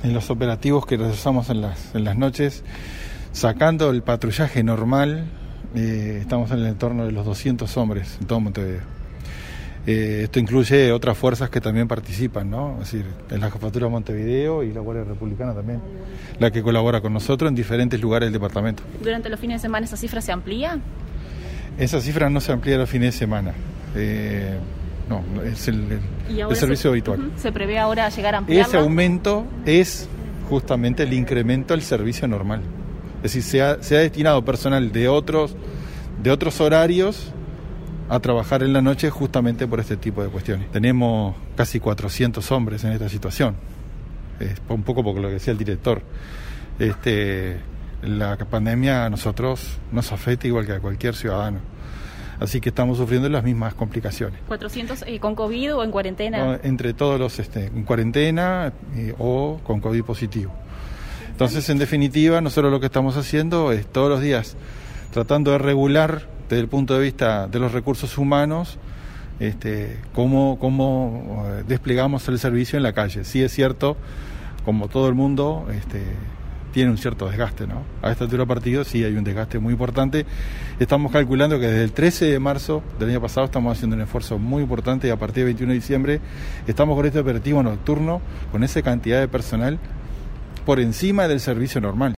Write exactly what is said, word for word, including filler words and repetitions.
en los operativos que realizamos en las, en las noches, sacando el patrullaje normal, eh, estamos en el entorno de los doscientos hombres en todo Montevideo. Eh, esto incluye otras fuerzas que también participan, ¿no? Es decir, en la Jefatura de Montevideo y la Guardia Republicana también, la que colabora con nosotros en diferentes lugares del departamento. ¿Durante los fines de semana esa cifra se amplía? Esa cifra no se amplía los fines de semana. Eh, no, es el, el, el servicio se, habitual. Uh-huh. ¿Se prevé ahora llegar a ampliarlo? Ese aumento es justamente el incremento al servicio normal. Es decir, se ha, se ha destinado personal de otros, de otros horarios a trabajar en la noche justamente por este tipo de cuestiones. Tenemos casi cuatrocientos hombres en esta situación. Es un poco por lo que decía el director. Este, la pandemia a nosotros nos afecta igual que a cualquier ciudadano. Así que estamos sufriendo las mismas complicaciones. ¿cuatrocientos eh, con COVID o en cuarentena? No, entre todos los este, en cuarentena eh, o con COVID positivo. Entonces, en definitiva, nosotros lo que estamos haciendo es todos los días tratando de regular desde el punto de vista de los recursos humanos, este, cómo, cómo desplegamos el servicio en la calle. Sí es cierto, como todo el mundo, este, tiene un cierto desgaste, ¿no? A esta altura del partido sí hay un desgaste muy importante. Estamos calculando que desde el trece de marzo del año pasado estamos haciendo un esfuerzo muy importante y a partir del veintiuno de diciembre estamos con este operativo nocturno, con esa cantidad de personal por encima del servicio normal.